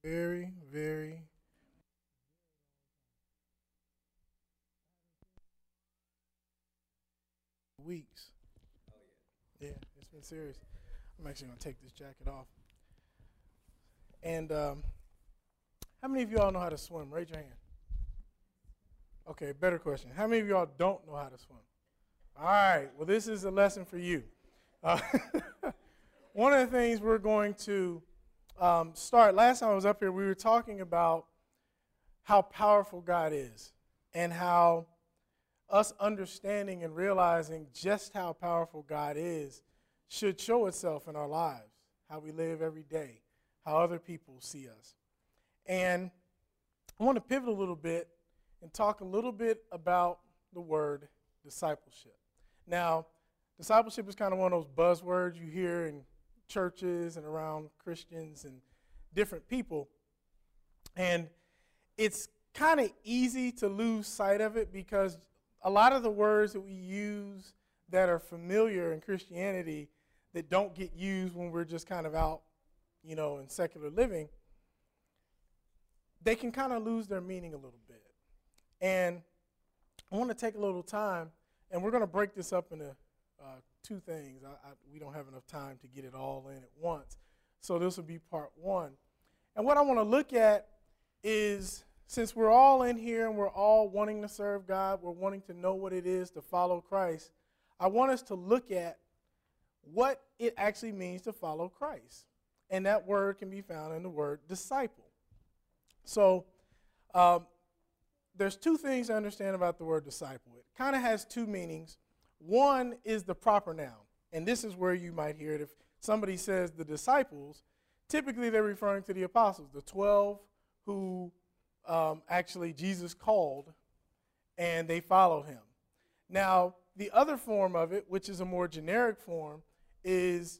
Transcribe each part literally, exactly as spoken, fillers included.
Very, very weeks. Yeah, it's been serious. I'm actually going to take this jacket off. And um, how many of y'all know how to swim? Raise your hand. Okay, better question. How many of y'all don't know how to swim? All right, well, this is a lesson for you. Uh, one of the things we're going to um, start, last time I was up here, we were talking about how powerful God is and how us understanding and realizing just how powerful God is should show itself in our lives, how we live every day, how other people see us. And I want to pivot a little bit and talk a little bit about the word discipleship. Now, discipleship is kind of one of those buzzwords you hear in churches and around Christians and different people. And it's kind of easy to lose sight of it because a lot of the words that we use that are familiar in Christianity that don't get used when we're just kind of out, you know, in secular living, they can kind of lose their meaning a little bit. And I want to take a little time, and we're going to break this up into uh, two things. I, I, we don't have enough time to get it all in at once. So this will be part one. And what I want to look at is, since we're all in here and we're all wanting to serve God, we're wanting to know what it is to follow Christ, I want us to look at what it actually means to follow Christ. And that word can be found in the word disciple. So um, there's two things to understand about the word disciple. It kind of has two meanings. One is the proper noun, and this is where you might hear it. If somebody says the disciples, typically they're referring to the apostles, the twelve who um, actually Jesus called, and they followed him. Now, the other form of it, which is a more generic form, is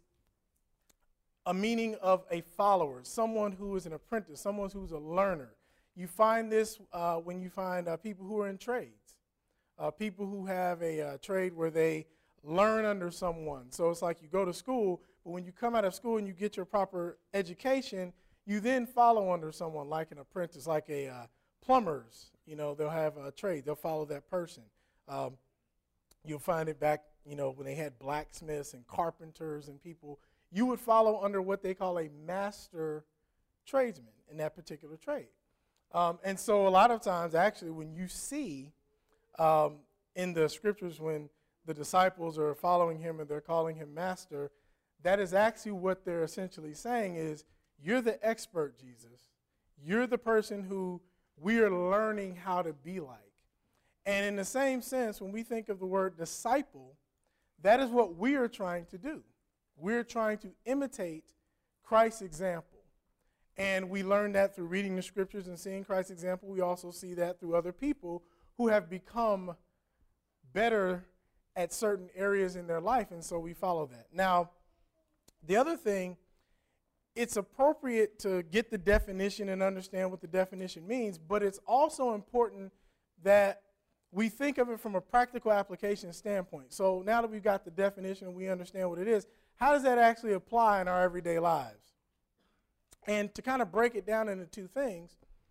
a meaning of a follower, someone who is an apprentice, someone who's a learner. You find this uh, when you find uh, people who are in trades, uh, people who have a uh, trade where they learn under someone. So it's like you go to school, but when you come out of school and you get your proper education, you then follow under someone like an apprentice, like a uh, plumbers. You know, they'll have a trade. They'll follow that person. Um, you'll find it back, you know, when they had blacksmiths and carpenters and people. You would follow under what they call a master tradesman in that particular trade. Um, and so a lot of times, actually, when you see um, in the scriptures when the disciples are following him and they're calling him master, that is actually what they're essentially saying is, you're the expert, Jesus. You're the person who we are learning how to be like. And in the same sense, when we think of the word disciple, that is what we are trying to do. We're trying to imitate Christ's example. And we learn that through reading the scriptures and seeing Christ's example. We also see that through other people who have become better at certain areas in their life, and so we follow that. Now, the other thing, it's appropriate to get the definition and understand what the definition means, but it's also important that we think of it from a practical application standpoint. So now that we've got the definition and we understand what it is, how does that actually apply in our everyday lives? And to kind of break it down into two things,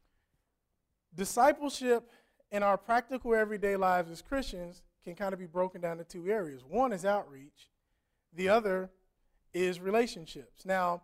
discipleship in our practical everyday lives as Christians can kind of be broken down into two areas. One is outreach. The other is relationships. Now,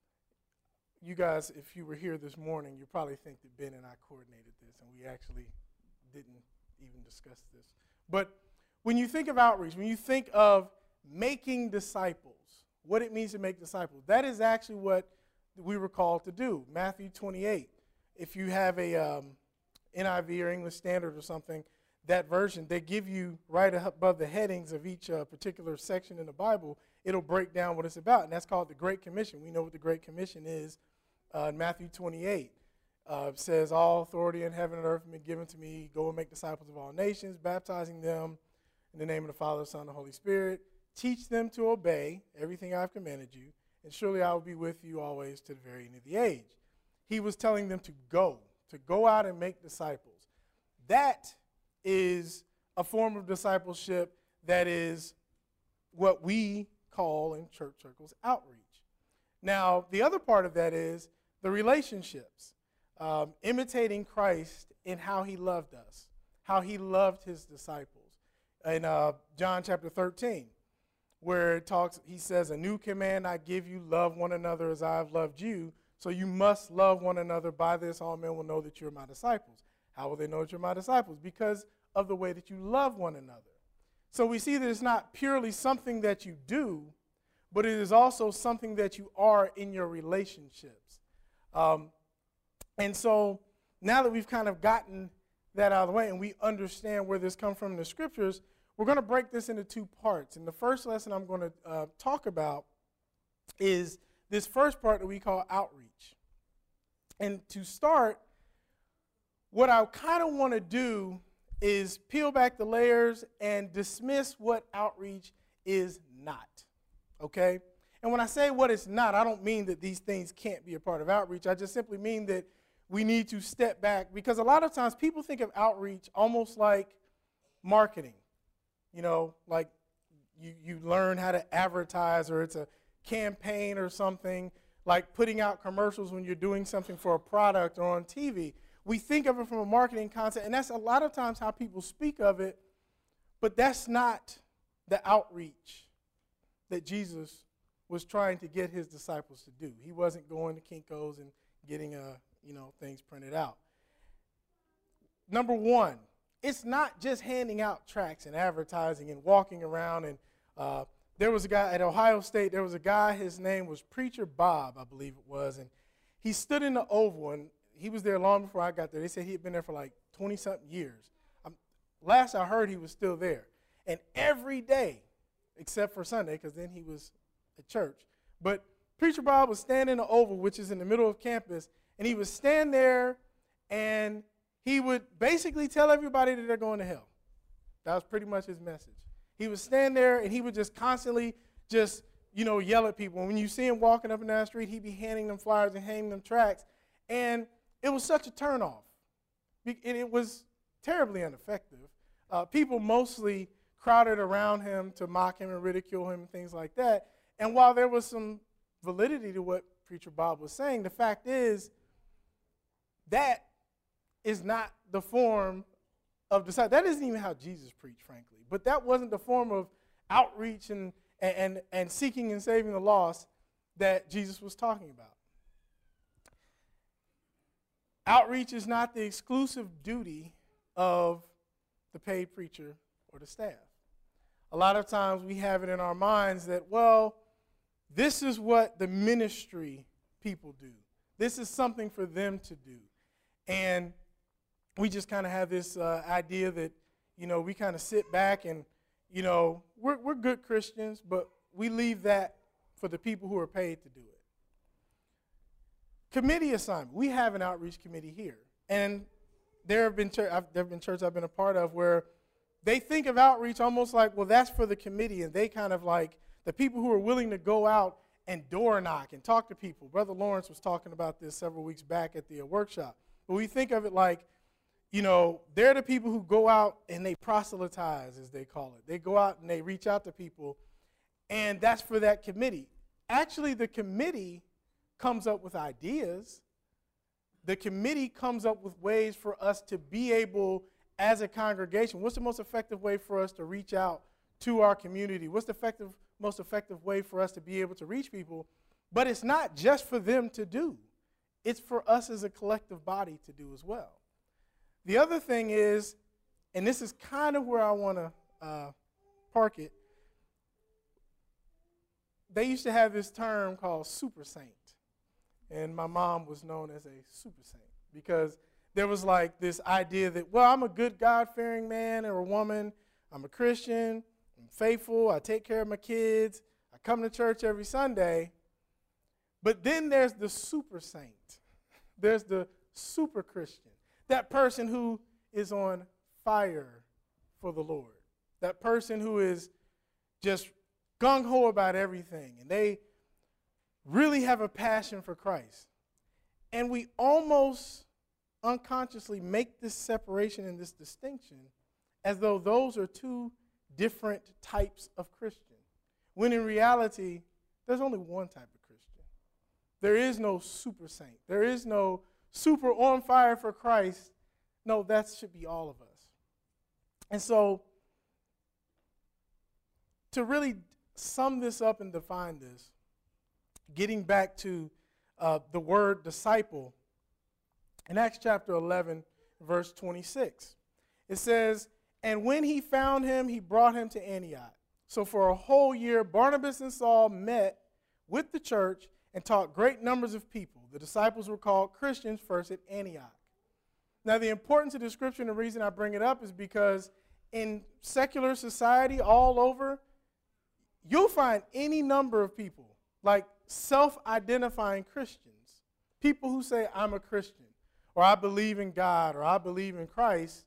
you guys, if you were here this morning, you probably think that Ben and I coordinated this, and we actually didn't even discuss this. But when you think of outreach, when you think of making disciples, what it means to make disciples, that is actually what we were called to do. Matthew twenty-eight. If you have a um, N I V or English Standard or something, that version, they give you right above the headings of each uh, particular section in the Bible, it'll break down what it's about, and that's called the Great Commission. We know what the Great Commission is. Uh, in Matthew twenty-eight, uh, it says, all authority in heaven and earth has been given to me. Go and make disciples of all nations, baptizing them in the name of the Father, the Son, and the Holy Spirit. Teach them to obey everything I've commanded you, and surely I will be with you always to the very end of the age. He was telling them to go, to go out and make disciples. That is a form of discipleship that is what we call in church circles outreach. Now, the other part of that is the relationships, um, imitating Christ in how he loved us, how he loved his disciples. In uh, John chapter thirteen, where it talks, he says, a new command I give you, love one another as I have loved you. So you must love one another. By this, all men will know that you're my disciples. How will they know that you're my disciples? Because of the way that you love one another. So we see that it's not purely something that you do, but it is also something that you are in your relationships. Um, and so now that we've kind of gotten that out of the way and we understand where this comes from in the scriptures, we're going to break this into two parts. And the first lesson I'm going to uh, talk about is this first part that we call outreach. And to start, what I kind of want to do is peel back the layers and dismiss what outreach is not, okay? And when I say what it's not, I don't mean that these things can't be a part of outreach. I just simply mean that we need to step back, because a lot of times people think of outreach almost like marketing. You know, like you, you learn how to advertise, or it's a campaign or something, like putting out commercials when you're doing something for a product or on T V. We think of it from a marketing concept, and that's a lot of times how people speak of it, but that's not the outreach that Jesus was trying to get his disciples to do. He wasn't going to Kinko's and getting uh, you know, things printed out. Number one, it's not just handing out tracts and advertising and walking around. And uh, there was a guy at Ohio State, there was a guy, his name was Preacher Bob, I believe it was, and he stood in the Oval, and he was there long before I got there. They said he had been there for like twenty-something years. Um, last I heard, he was still there. And every day, except for Sunday, because then he was at church, but Preacher Bob was standing in the Oval, which is in the middle of campus, and he would stand there, and he would basically tell everybody that they're going to hell. That was pretty much his message. He would stand there, and he would just constantly just, you know, yell at people. And when you see him walking up and down the street, he'd be handing them flyers and hanging them tracts. And it was such a turnoff. And it was terribly ineffective. Uh, people mostly crowded around him to mock him and ridicule him and things like that. And while there was some validity to what Preacher Bob was saying, the fact is that is not the form of discipleship. That isn't even how Jesus preached, frankly. But that wasn't the form of outreach and, and, and seeking and saving the lost that Jesus was talking about. Outreach is not the exclusive duty of the paid preacher or the staff. A lot of times we have it in our minds that, well, this is what the ministry people do. This is something for them to do. And we just kind of have this uh, idea that, you know, we kind of sit back and, you know, we're, we're good Christians, but we leave that for the people who are paid to do it. Committee assignment. We have an outreach committee here. And there have been, church, I've, there have been churches I've been a part of where they think of outreach almost like, well, that's for the committee. And they kind of like the people who are willing to go out and door knock and talk to people. Brother Lawrence was talking about this several weeks back at the uh, workshop. But we think of it like, you know, they're the people who go out and they proselytize, as they call it. They go out and they reach out to people, and that's for that committee. Actually, the committee comes up with ideas. The committee comes up with ways for us to be able, as a congregation, what's the most effective way for us to reach out to our community? What's the effective, most effective way for us to be able to reach people? But it's not just for them to do. It's for us as a collective body to do as well. The other thing is, and this is kind of where I want to uh, park it, they used to have this term called super saint. And my mom was known as a super saint because there was like this idea that, well, I'm a good God-fearing man or a woman. I'm a Christian. I'm faithful. I take care of my kids. I come to church every Sunday. But then there's the super saint. There's the super Christian. That person who is on fire for the Lord. That person who is just gung-ho about everything. And they really have a passion for Christ. And we almost unconsciously make this separation and this distinction as though those are two different types of Christian. When in reality, there's only one type of Christian. There is no super saint. There is no super on fire for Christ. No, that should be all of us. And so, to really sum this up and define this, getting back to uh, the word disciple, in Acts chapter eleven, verse twenty-six, it says, "And when he found him, he brought him to Antioch. So for a whole year, Barnabas and Saul met with the church and taught great numbers of people. The disciples were called Christians first at Antioch." Now, the importance of the scripture, and the reason I bring it up is because in secular society all over, you'll find any number of people, like self-identifying Christians, people who say, "I'm a Christian," or "I believe in God," or "I believe in Christ."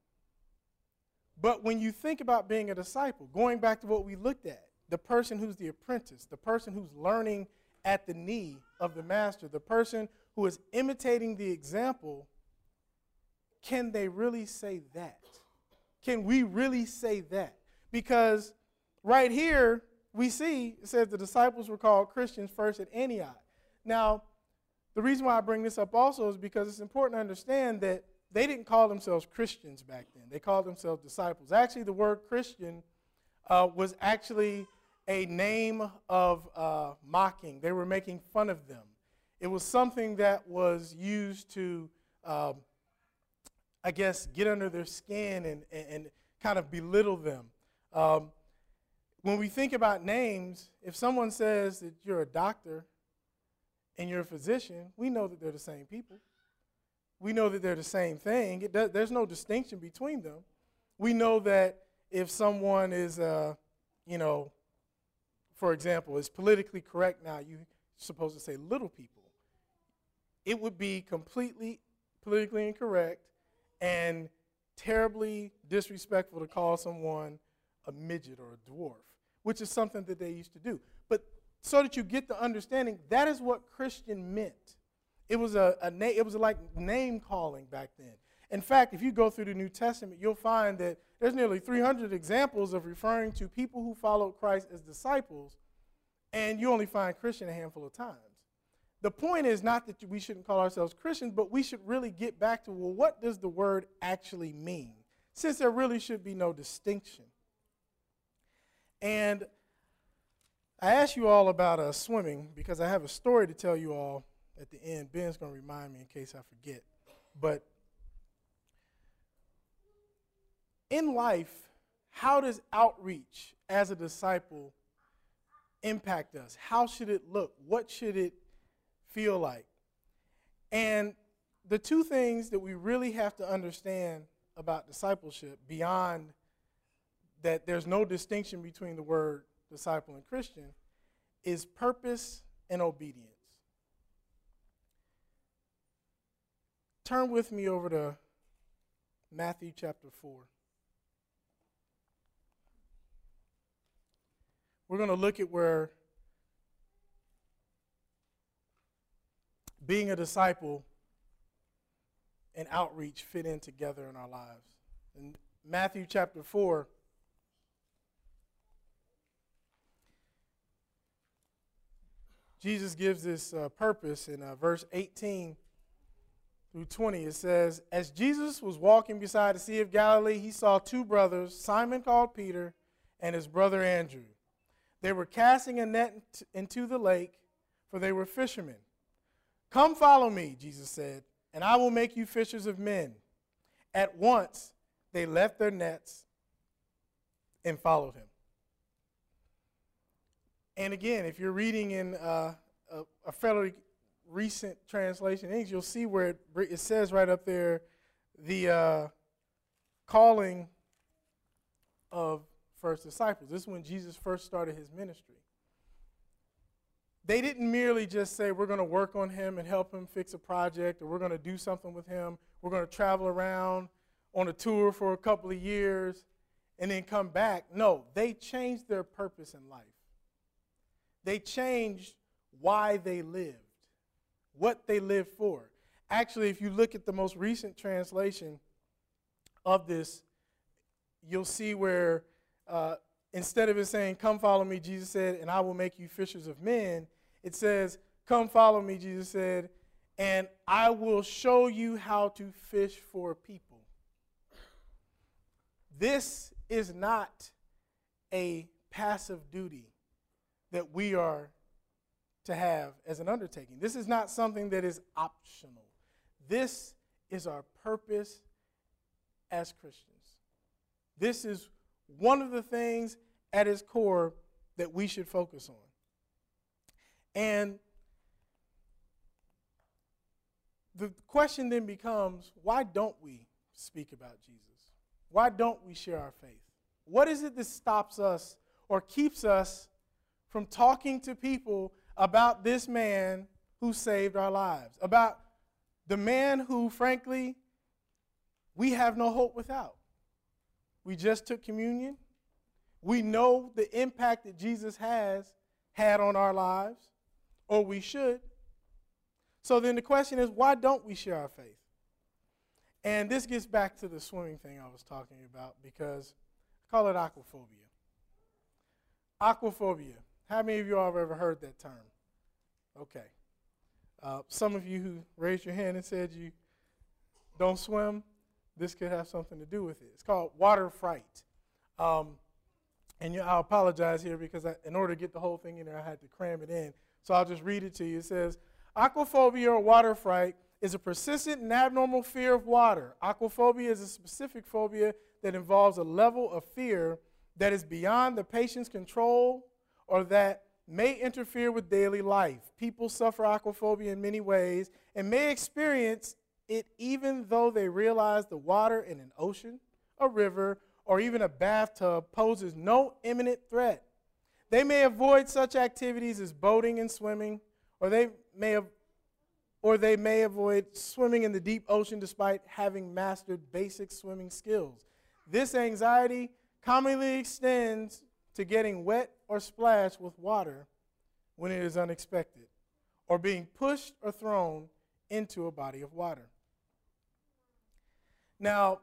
But when you think about being a disciple, going back to what we looked at, the person who's the apprentice, the person who's learning at the knee of the master, the person who is imitating the example, can they really say that? Can we really say that? Because right here, we see, it says the disciples were called Christians first at Antioch. Now, the reason why I bring this up also is because it's important to understand that they didn't call themselves Christians back then. They called themselves disciples. Actually, the word Christian uh, was actually a name of uh, mocking. They were making fun of them. It was something that was used to, um, I guess, get under their skin and, and, and kind of belittle them. Um, when we think about names, if someone says that you're a doctor and you're a physician, we know that they're the same people. We know that they're the same thing. It does, there's no distinction between them. We know that if someone is, uh, you know, for example, is politically correct now, you're supposed to say little people. It would be completely politically incorrect and terribly disrespectful to call someone a midget or a dwarf, which is something that they used to do. But so that you get the understanding, that is what Christian meant. It was a, a na- it was like name calling back then. In fact, if you go through the New Testament, you'll find that there's nearly three hundred examples of referring to people who followed Christ as disciples, and you only find Christian a handful of times. The point is not that we shouldn't call ourselves Christians, but we should really get back to, well, what does the word actually mean? Since there really should be no distinction. And I asked you all about uh, swimming because I have a story to tell you all at the end. Ben's going to remind me in case I forget. But in life, how does outreach as a disciple impact us? How should it look? What should it feel like? And the two things that we really have to understand about discipleship, beyond that there's no distinction between the word disciple and Christian, is purpose and obedience. Turn with me over to Matthew chapter four. We're going to look at where being a disciple and outreach fit in together in our lives. In Matthew chapter four, Jesus gives this uh, purpose in uh, verse eighteen through twenty. It says, "As Jesus was walking beside the Sea of Galilee, he saw two brothers, Simon called Peter and his brother Andrew. They were casting a net into the lake, for they were fishermen. 'Come follow me,' Jesus said, 'and I will make you fishers of men.' At once they left their nets and followed him." And again, if you're reading in uh, a, a fairly recent translation, you'll see where it, it says right up there, the uh, calling of first disciples. This is when Jesus first started his ministry. They didn't merely just say, we're going to work on him and help him fix a project, or we're going to do something with him. We're going to travel around on a tour for a couple of years and then come back. No, they changed their purpose in life. They changed why they lived, what they lived for. Actually, if you look at the most recent translation of this, you'll see where uh, instead of it saying, "Come follow me," Jesus said, "and I will make you fishers of men," it says, Come follow me, Jesus said, and I will show you how to fish for people. This is not a passive duty that we are to have as an undertaking. This is not something that is optional. This is our purpose as Christians. This is one of the things at its core that we should focus on. And the question then becomes, why don't we speak about Jesus? Why don't we share our faith? What is it that stops us or keeps us from talking to people about this man who saved our lives, about the man who, frankly, we have no hope without? We just took communion. We know the impact that Jesus has had on our lives, or we should. So then the question is, why don't we share our faith? And this gets back to the swimming thing I was talking about, because I call it aquaphobia. Aquaphobia. How many of you all have ever heard that term? Okay. Uh, some of you who raised your hand and said you don't swim, this could have something to do with it. It's called water fright. Um, and you, I apologize here because I, in order to get the whole thing in there, I had to cram it in. So I'll just read it to you. It says, aquaphobia or water fright is a persistent and abnormal fear of water. Aquaphobia is a specific phobia that involves a level of fear that is beyond the patient's control or that may interfere with daily life. People suffer aquaphobia in many ways and may experience it even though they realize the water in an ocean, a river, or even a bathtub poses no imminent threat. They may avoid such activities as boating and swimming, or they may have, or they may avoid swimming in the deep ocean despite having mastered basic swimming skills. This anxiety commonly extends to getting wet or splashed with water when it is unexpected, or being pushed or thrown into a body of water. Now,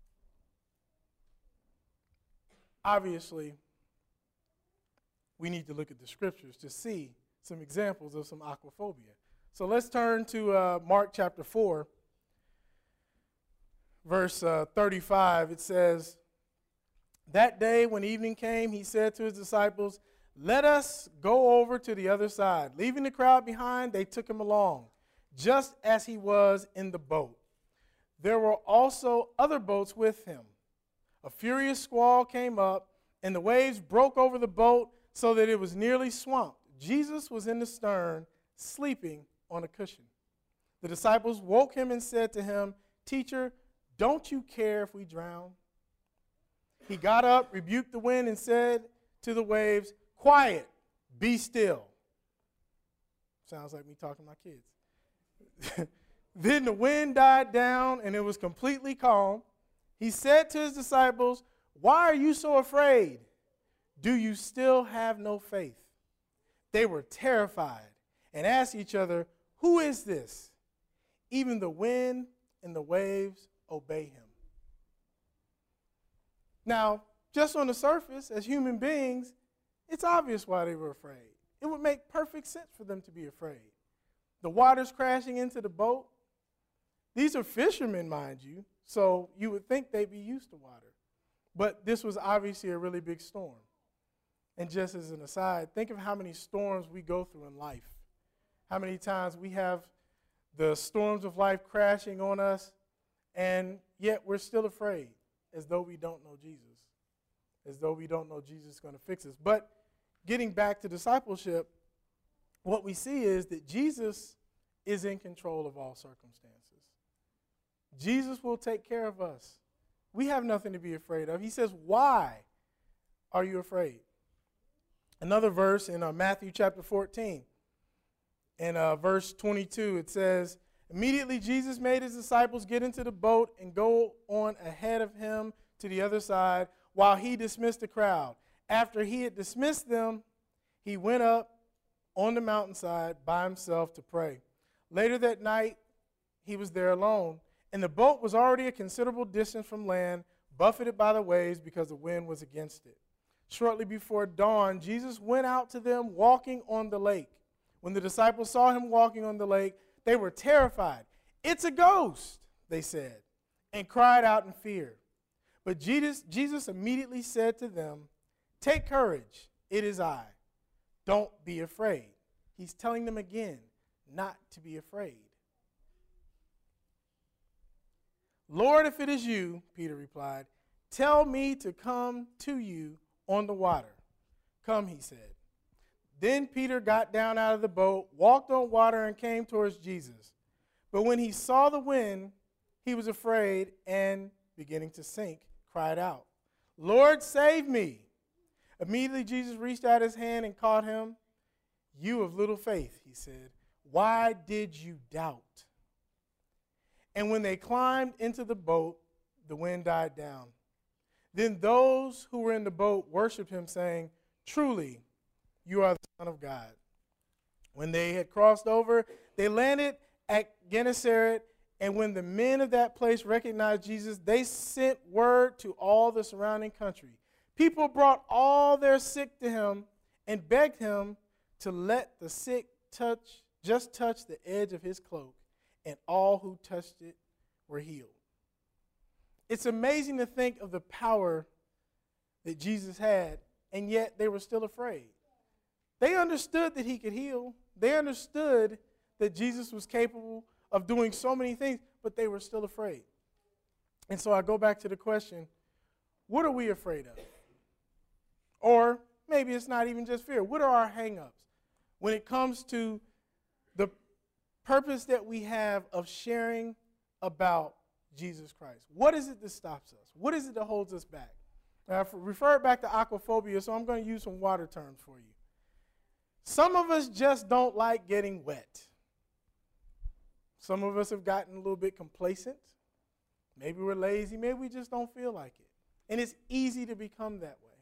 obviously, we need to look at the scriptures to see some examples of some aquaphobia. So let's turn to uh, Mark chapter four, verse uh, thirty-five. It says, that day when evening came, he said to his disciples, let us go over to the other side. Leaving the crowd behind, they took him along, just as he was in the boat. There were also other boats with him. A furious squall came up, and the waves broke over the boat so that it was nearly swamped. Jesus was in the stern, sleeping on a cushion. The disciples woke him and said to him, Teacher, don't you care if we drown? He got up, rebuked the wind, and said to the waves, Quiet, be still. Sounds like me talking to my kids. Then the wind died down, and it was completely calm. He said to his disciples, Why are you so afraid? Do you still have no faith? They were terrified and asked each other, Who is this? Even the wind and the waves obey him. Now, just on the surface, as human beings, it's obvious why they were afraid. It would make perfect sense for them to be afraid. The water's crashing into the boat. These are fishermen, mind you, so you would think they'd be used to water. But this was obviously a really big storm. And just as an aside, think of how many storms we go through in life. How many times we have the storms of life crashing on us, and yet we're still afraid, as though we don't know Jesus, as though we don't know Jesus is going to fix us. But getting back to discipleship, what we see is that Jesus is in control of all circumstances. Jesus will take care of us. We have nothing to be afraid of. He says, why are you afraid? Another verse in uh, Matthew chapter fourteen, in uh, verse twenty-two, it says, Immediately Jesus made his disciples get into the boat and go on ahead of him to the other side while he dismissed the crowd. After he had dismissed them, he went up on the mountainside by himself to pray. Later that night, he was there alone, and the boat was already a considerable distance from land, buffeted by the waves because the wind was against it. Shortly before dawn, Jesus went out to them walking on the lake. When the disciples saw him walking on the lake, they were terrified. "It's a ghost," they said, and cried out in fear. But Jesus, Jesus immediately said to them, "Take courage, it is I. Don't be afraid." He's telling them again not to be afraid. "Lord, if it is you," Peter replied, "tell me to come to you on the water." "Come," he said. Then Peter got down out of the boat, walked on water, and came towards Jesus. But when he saw the wind, he was afraid and, beginning to sink, cried out, "Lord, save me." Immediately Jesus reached out his hand and caught him. "You of little faith," he said, "why did you doubt?" And when they climbed into the boat, the wind died down. Then those who were in the boat worshiped him, saying, "Truly, you are the Son of God." When they had crossed over, they landed at Gennesaret, and when the men of that place recognized Jesus, they sent word to all the surrounding country. People brought all their sick to him and begged him to let the sick touch, just touch the edge of his cloak, and all who touched it were healed. It's amazing to think of the power that Jesus had, and yet they were still afraid. They understood that he could heal. They understood that Jesus was capable of doing so many things, but they were still afraid. And so I go back to the question, what are we afraid of? Or maybe it's not even just fear. What are our hang-ups when it comes to the purpose that we have of sharing about Jesus Christ? What is it that stops us? What is it that holds us back? Now, I've referred back to aquaphobia, so I'm going to use some water terms for you. Some of us just don't like getting wet. Some of us have gotten a little bit complacent. Maybe we're lazy. Maybe we just don't feel like it. And it's easy to become that way.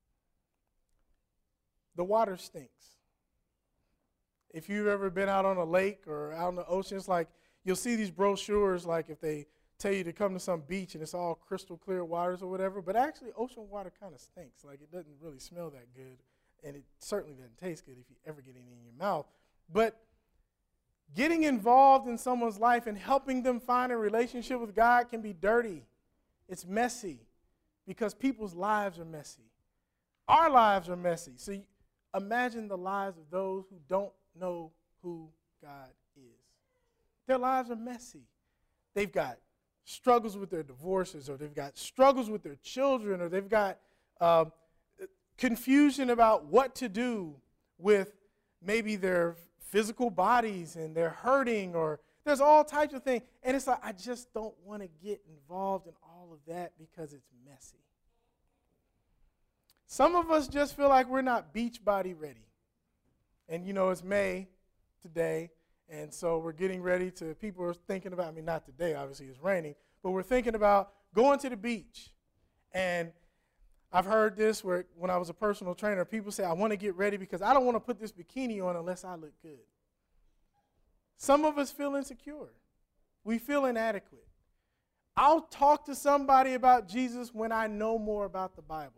The water stinks. If you've ever been out on a lake or out in the ocean, it's like you'll see these brochures, like if they tell you to come to some beach and it's all crystal clear waters or whatever, but actually ocean water kind of stinks. Like it doesn't really smell that good, and it certainly doesn't taste good if you ever get any in your mouth. But getting involved in someone's life and helping them find a relationship with God can be dirty. It's messy because people's lives are messy. Our lives are messy. So you, imagine the lives of those who don't know who God is. Their lives are messy. They've got struggles with their divorces, or they've got struggles with their children, or they've got uh, confusion about what to do with maybe their physical bodies, and they're hurting, or there's all types of things. And it's like, I just don't want to get involved in all of that because it's messy. Some of us just feel like we're not beach body ready. And, you know, it's May today, and so we're getting ready to, people are thinking about, I mean, not today, obviously it's raining, but we're thinking about going to the beach. And I've heard this where when I was a personal trainer, people say, I want to get ready because I don't want to put this bikini on unless I look good. Some of us feel insecure. We feel inadequate. I'll talk to somebody about Jesus when I know more about the Bible.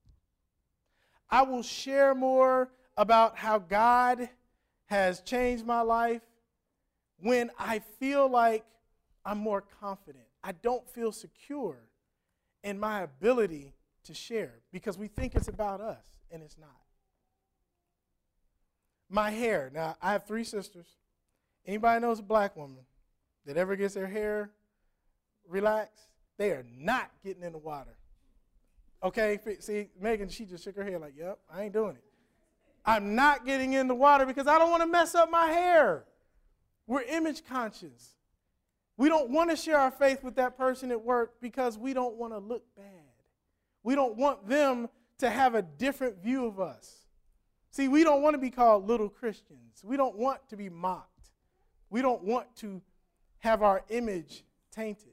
I will share more about how God has changed my life when I feel like I'm more confident. I don't feel secure in my ability to share because we think it's about us, and it's not. My hair. Now, I have three sisters. Anybody knows a black woman that ever gets their hair relaxed, they are not getting in the water. Okay, see, Megan, she just shook her head like, yep, I ain't doing it. I'm not getting in the water because I don't want to mess up my hair. We're image conscious. We don't want to share our faith with that person at work because we don't want to look bad. We don't want them to have a different view of us. See, we don't want to be called little Christians. We don't want to be mocked. We don't want to have our image tainted.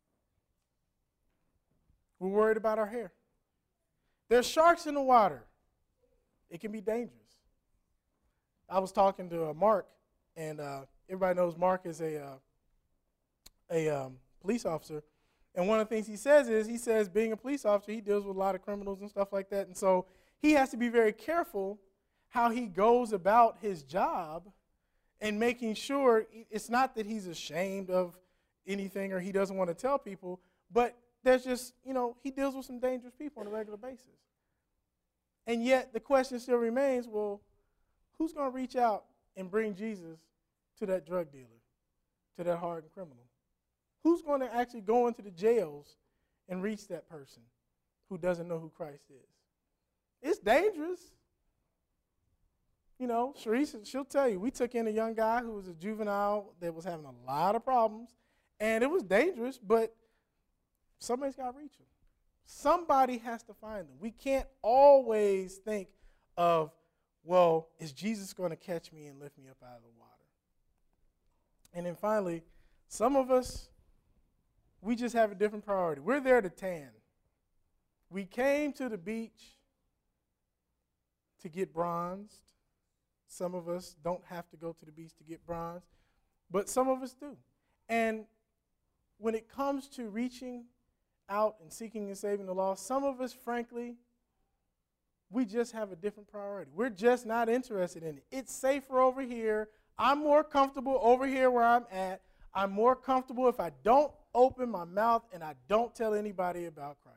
We're worried about our hair. There's sharks in the water. It can be dangerous. I was talking to uh, Mark, and uh, everybody knows Mark is a, uh, a um, police officer. And one of the things he says is, he says being a police officer, he deals with a lot of criminals and stuff like that. And so he has to be very careful how he goes about his job and making sure it's not that he's ashamed of anything or he doesn't want to tell people, but there's just, you know, he deals with some dangerous people on a regular basis. And yet the question still remains, well, who's going to reach out and bring Jesus to that drug dealer, to that hardened criminal? Who's going to actually go into the jails and reach that person who doesn't know who Christ is? It's dangerous. You know, Sharice, she'll tell you, we took in a young guy who was a juvenile that was having a lot of problems, and it was dangerous, but somebody's got to reach him. Somebody has to find them. We can't always think of, well, is Jesus going to catch me and lift me up out of the water? And then finally, some of us, we just have a different priority. We're there to tan. We came to the beach to get bronzed. Some of us don't have to go to the beach to get bronzed, but some of us do. And when it comes to reaching out and seeking and saving the lost, some of us, frankly, we just have a different priority. We're just not interested in it. It's safer over here. I'm more comfortable over here where I'm at. I'm more comfortable if I don't open my mouth and I don't tell anybody about Christ.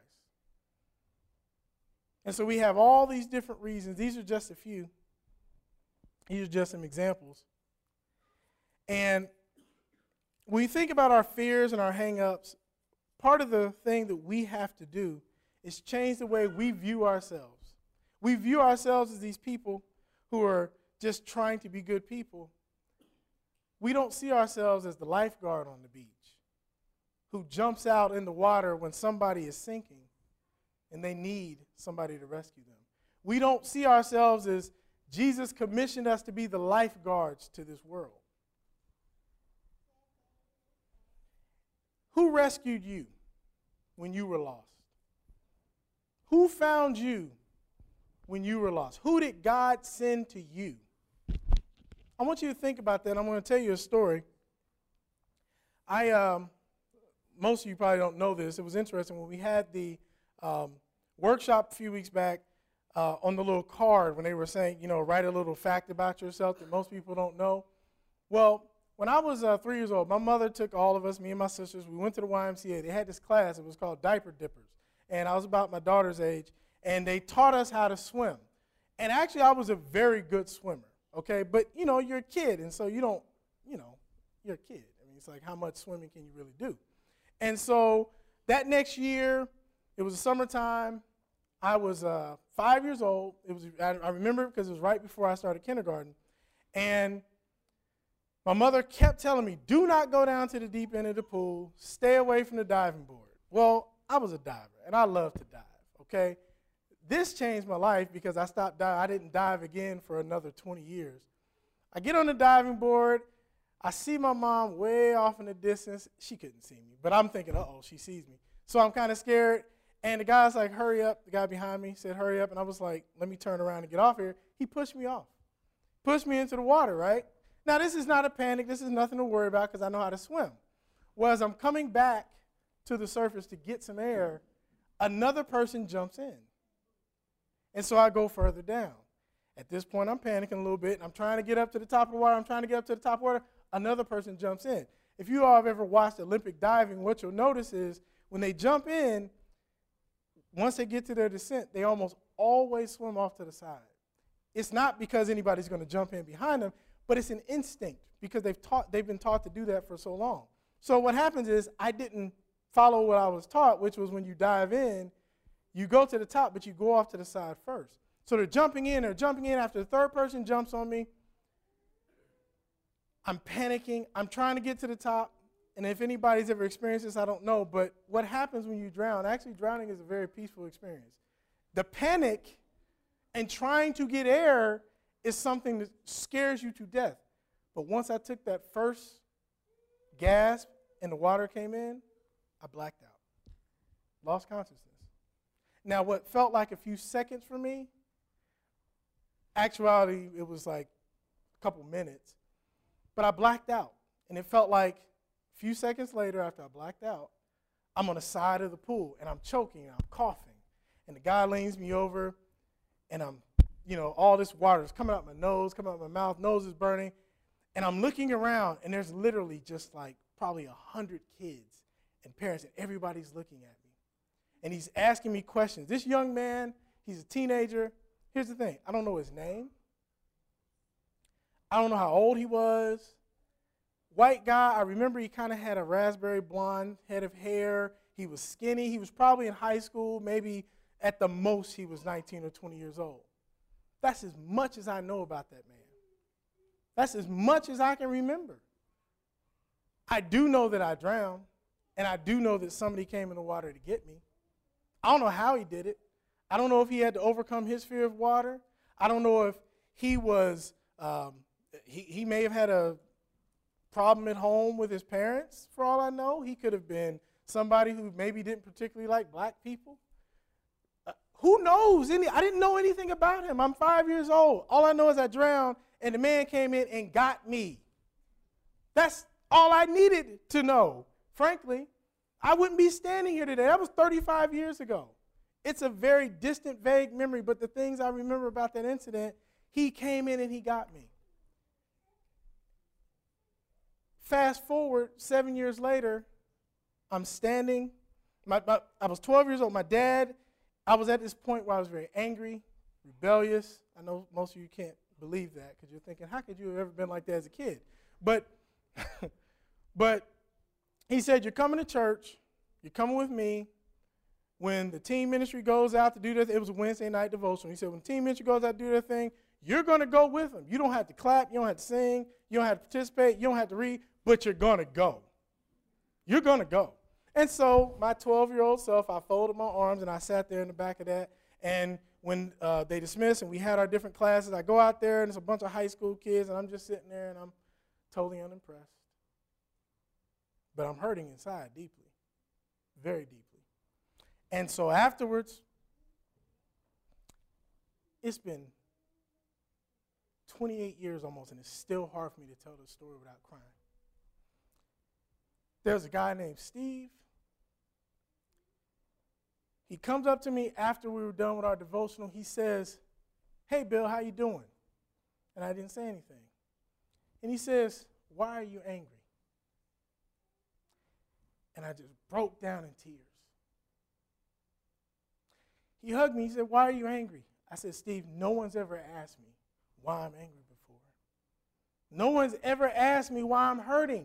And so we have all these different reasons. These are just a few. These are just some examples. And when you think about our fears and our hang-ups, part of the thing that we have to do is change the way we view ourselves. We view ourselves as these people who are just trying to be good people. We don't see ourselves as the lifeguard on the beach who jumps out in the water when somebody is sinking and they need somebody to rescue them. We don't see ourselves as Jesus commissioned us to be the lifeguards to this world. Who rescued you when you were lost? Who found you when you were lost? Who did God send to you? I want you to think about that. I'm going to tell you a story. I, um, most of you probably don't know this. It was interesting when we had the um, workshop a few weeks back uh, on the little card when they were saying, you know, write a little fact about yourself that most people don't know. Well, when I was uh, three years old, my mother took all of us, me and my sisters, we went to the Y M C A. They had this class. It was called Diaper Dippers. And I was about my daughter's age. And they taught us how to swim. And actually, I was a very good swimmer, okay? But, you know, you're a kid, and so you don't, you know, you're a kid. I mean, it's like, how much swimming can you really do? And so that next year, it was the summertime. I was uh, five years old. It was I, I remember because it was right before I started kindergarten. And my mother kept telling me, do not go down to the deep end of the pool. Stay away from the diving board. Well, I was a diver, and I love to dive, okay? This changed my life because I stopped diving. I didn't dive again for another twenty years. I get on the diving board. I see my mom way off in the distance. She couldn't see me, but I'm thinking, uh-oh, she sees me. So I'm kind of scared, and the guy's like, hurry up. The guy behind me said, hurry up, and I was like, let me turn around and get off here. He pushed me off, pushed me into the water, right? Now, this is not a panic. This is nothing to worry about because I know how to swim. Well, as I'm coming back to the surface to get some air, another person jumps in. And so I go further down. At this point, I'm panicking a little bit. I'm trying to get up to the top of the water. I'm trying to get up to the top of the water. Another person jumps in. If you all have ever watched Olympic diving, what you'll notice is when they jump in, once they get to their descent, they almost always swim off to the side. It's not because anybody's going to jump in behind them, but it's an instinct because they've taught, they've been taught to do that for so long. So what happens is I didn't follow what I was taught, which was when you dive in, you go to the top, but you go off to the side first. So they're jumping in, they're jumping in. After the third person jumps on me, I'm panicking. I'm trying to get to the top. And if anybody's ever experienced this, I don't know. But what happens when you drown, actually drowning is a very peaceful experience. The panic and trying to get air is something that scares you to death. But once I took that first gasp and the water came in, I blacked out, lost consciousness. Now, what felt like a few seconds for me, actuality, it was like a couple minutes. But I blacked out, and it felt like a few seconds later after I blacked out, I'm on the side of the pool, and I'm choking, and I'm coughing. And the guy leans me over, and I'm you know, all this water is coming out my nose, coming out my mouth, nose is burning. And I'm looking around, and there's literally just like probably a hundred kids and parents, and everybody's looking at me. And he's asking me questions. This young man, he's a teenager. Here's the thing. I don't know his name. I don't know how old he was. White guy, I remember he kind of had a raspberry blonde head of hair. He was skinny. He was probably in high school. Maybe at the most he was nineteen or twenty years old. That's as much as I know about that man. That's as much as I can remember. I do know that I drowned, and I do know that somebody came in the water to get me. I don't know how he did it. I don't know if he had to overcome his fear of water. I don't know if he was, um, he, he may have had a problem at home with his parents, for all I know. He could have been somebody who maybe didn't particularly like black people. Uh, who knows? Any? I didn't know anything about him. I'm five years old. All I know is I drowned, and the man came in and got me. That's all I needed to know. Frankly, I wouldn't be standing here today. That was thirty-five years ago. It's a very distant, vague memory, but the things I remember about that incident, he came in and he got me. Fast forward seven years later, I'm standing. My, my, I was twelve years old. My dad, I was at this point where I was very angry, rebellious. I know most of you can't believe that because you're thinking, how could you have ever been like that as a kid? But, but he said, you're coming to church. You're coming with me. When the teen ministry goes out to do their thing, it was a Wednesday night devotion. He said, when the teen ministry goes out to do their thing, you're going to go with them. You don't have to clap. You don't have to sing. You don't have to participate. You don't have to read. But you're going to go. You're going to go. And so my twelve-year-old self, I folded my arms, and I sat there in the back of that. And when uh, they dismissed and we had our different classes, I go out there, and there's a bunch of high school kids, and I'm just sitting there, and I'm totally unimpressed. But I'm hurting inside deeply, very deeply. And so afterwards, it's been twenty-eight years almost, and it's still hard for me to tell the story without crying. There's a guy named Steve. He comes up to me after we were done with our devotional. He says, hey, Bill, how you doing? And I didn't say anything. And he says, why are you angry? And I just broke down in tears. He hugged me. He said, why are you angry? I said, Steve, no one's ever asked me why I'm angry before. No one's ever asked me why I'm hurting.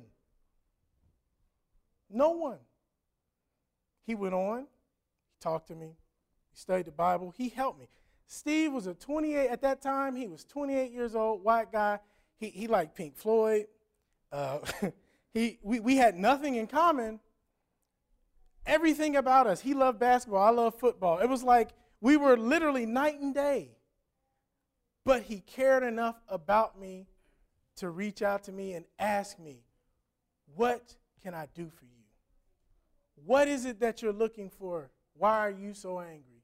No one. He went on. He talked to me. He studied the Bible. He helped me. Steve was a twenty-eight, at that time, he was twenty-eight years old, white guy. He, he liked Pink Floyd. Uh, he, we, we had nothing in common. Everything about us. He loved basketball. I loved football. It was like we were literally night and day. But he cared enough about me to reach out to me and ask me, what can I do for you? What is it that you're looking for? Why are you so angry?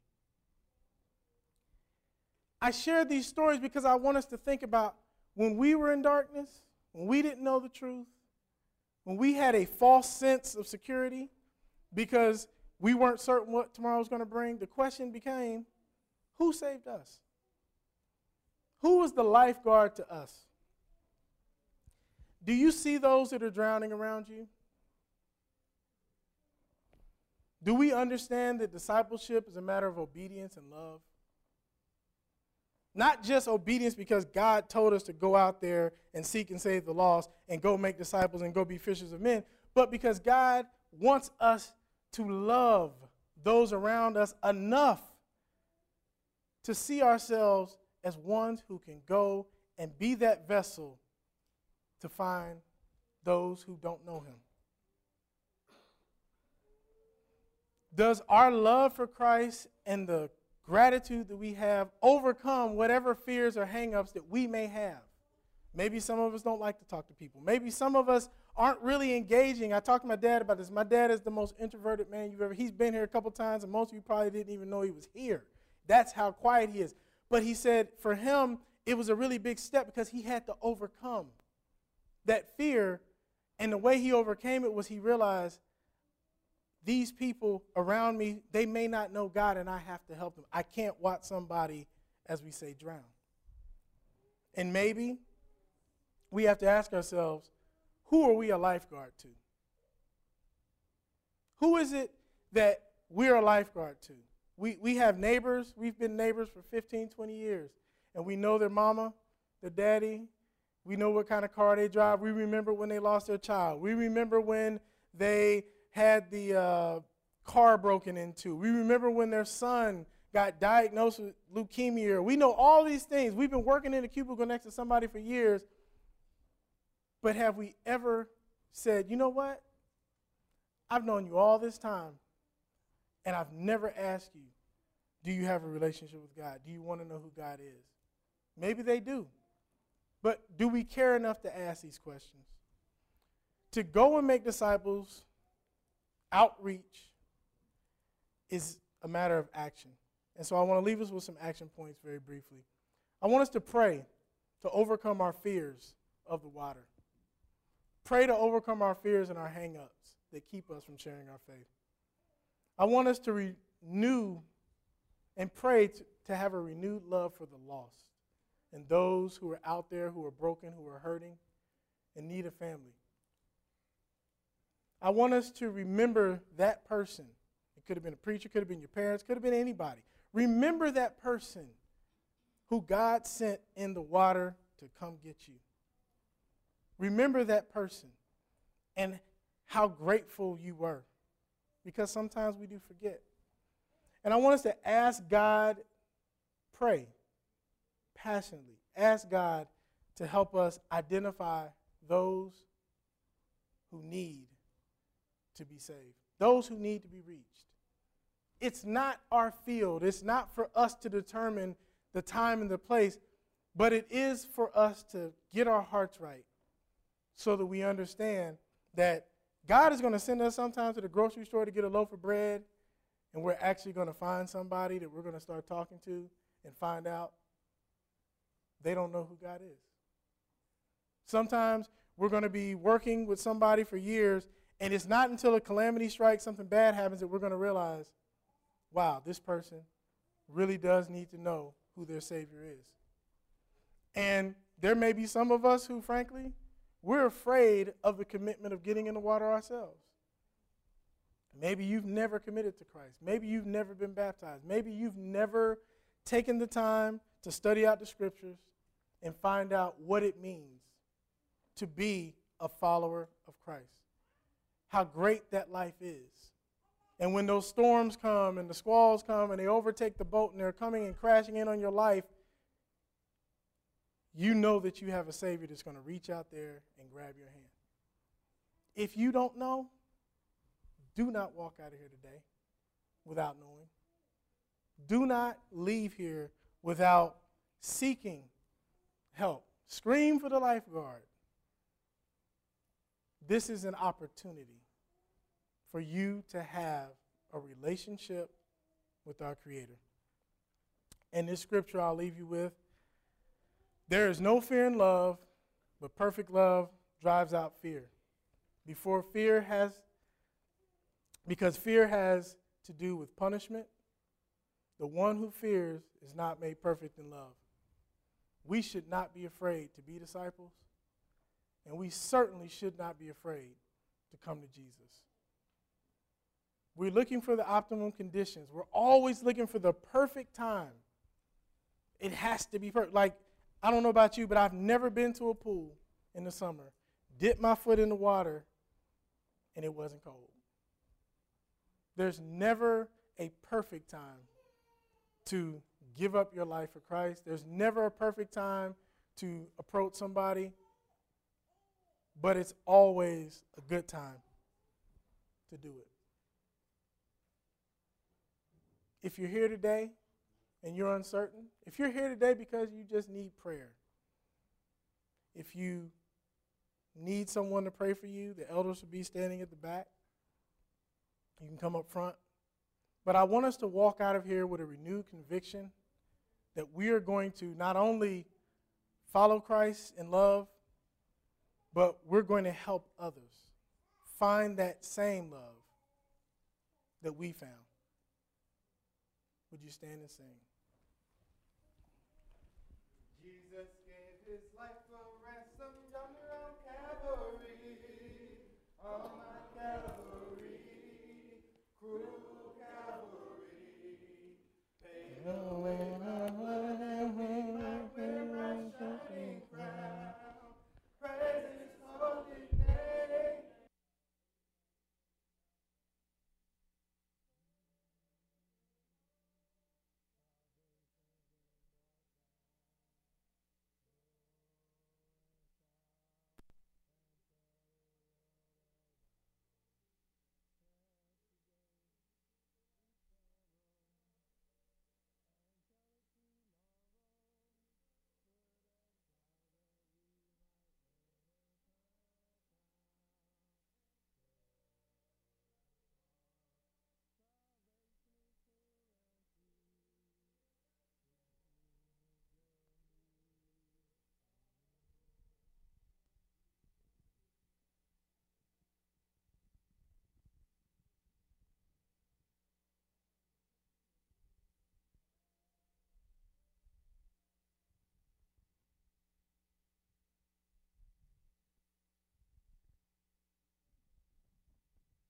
I share these stories because I want us to think about when we were in darkness, when we didn't know the truth, when we had a false sense of security because we weren't certain what tomorrow was going to bring. The question became, who saved us? Who was the lifeguard to us? Do you see those that are drowning around you? Do we understand that discipleship is a matter of obedience and love? Not just obedience because God told us to go out there and seek and save the lost and go make disciples and go be fishers of men, but because God wants us to love those around us enough to see ourselves as ones who can go and be that vessel to find those who don't know him. Does our love for Christ and the gratitude that we have overcome whatever fears or hang-ups that we may have? Maybe some of us don't like to talk to people. Maybe some of us aren't really engaging. I talked to my dad about this. My dad is the most introverted man you've ever, he's been here a couple times, and most of you probably didn't even know he was here. That's how quiet he is. But he said for him, it was a really big step because he had to overcome that fear, and the way he overcame it was he realized these people around me, they may not know God, and I have to help them. I can't watch somebody as we say, drown. And maybe we have to ask ourselves, who are we a lifeguard to? Who is it that we're a lifeguard to? We, we have neighbors. We've been neighbors for fifteen, twenty years. And we know their mama, their daddy. We know what kind of car they drive. We remember when they lost their child. We remember when they had the uh, car broken into. We remember when their son got diagnosed with leukemia. We know all these things. We've been working in a cubicle next to somebody for years. But have we ever said, you know what? I've known you all this time, and I've never asked you, do you have a relationship with God? Do you want to know who God is? Maybe they do. But do we care enough to ask these questions? To go and make disciples, outreach, is a matter of action. And so I want to leave us with some action points very briefly. I want us to pray to overcome our fears of the water. Pray to overcome our fears and our hang-ups that keep us from sharing our faith. I want us to renew and pray to, to have a renewed love for the lost and those who are out there, who are broken, who are hurting, and need a family. I want us to remember that person. It could have been a preacher, could have been your parents, could have been anybody. Remember that person who God sent in the water to come get you. Remember that person and how grateful you were, because sometimes we do forget. And I want us to ask God, pray passionately, ask God to help us identify those who need to be saved, those who need to be reached. It's not our field. It's not for us to determine the time and the place, but it is for us to get our hearts right so that we understand that God is going to send us sometimes to the grocery store to get a loaf of bread, and we're actually going to find somebody that we're going to start talking to and find out they don't know who God is. Sometimes we're going to be working with somebody for years, and it's not until a calamity strikes, something bad happens, that we're going to realize, wow, this person really does need to know who their Savior is. And there may be some of us who, frankly, we're afraid of the commitment of getting in the water ourselves. Maybe you've never committed to Christ. Maybe you've never been baptized. Maybe you've never taken the time to study out the scriptures and find out what it means to be a follower of Christ. How great that life is. And when those storms come and the squalls come and they overtake the boat and they're coming and crashing in on your life, you know that you have a Savior that's going to reach out there and grab your hand. If you don't know, do not walk out of here today without knowing. Do not leave here without seeking help. Scream for the lifeguard. This is an opportunity for you to have a relationship with our Creator. And this scripture I'll leave you with: there is no fear in love, but perfect love drives out fear. Before fear has, because fear has to do with punishment, the one who fears is not made perfect in love. We should not be afraid to be disciples, and we certainly should not be afraid to come to Jesus. We're looking for the optimum conditions. We're always looking for the perfect time. It has to be perfect. Like, I don't know about you, but I've never been to a pool in the summer, dipped my foot in the water, and it wasn't cold. There's never a perfect time to give up your life for Christ. There's never a perfect time to approach somebody, but it's always a good time to do it. If you're here today and you're uncertain, if you're here today because you just need prayer, if you need someone to pray for you, the elders will be standing at the back. You can come up front. But I want us to walk out of here with a renewed conviction that we are going to not only follow Christ in love, but we're going to help others find that same love that we found. Would you stand and sing? his life a ransom yonder on Calvary. On